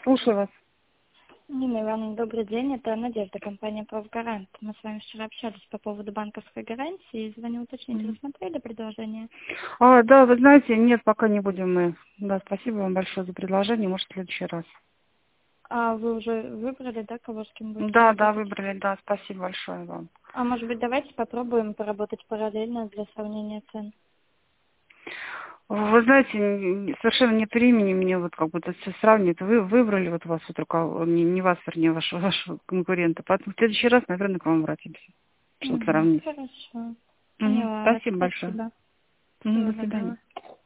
Слушаю вас. Нина Ивановна, добрый день. Это Надежда, компания «Правгарант». Мы с вами вчера общались по поводу банковской гарантии. Звоню уточнить, Мгм. рассмотрели предложение? Да, вы знаете, нет, пока не будем мы. Да, спасибо вам большое за предложение. Может, в следующий раз. А вы уже выбрали, да, кого с кем будете Да, работать? выбрали, да, спасибо большое вам. А может быть, давайте попробуем поработать параллельно для сравнения цен? Вы знаете, совершенно нет времени мне вот как бы это все сравнивать. Вы выбрали вот вас вот не вас, вернее, вашего конкурента. Поэтому в следующий раз, наверное, к вам обратимся, чтобы Угу, сравнить. хорошо. Мгм. Поняла вас. Спасибо большое. Спасибо. Мгм, Всего до свидания. доброго.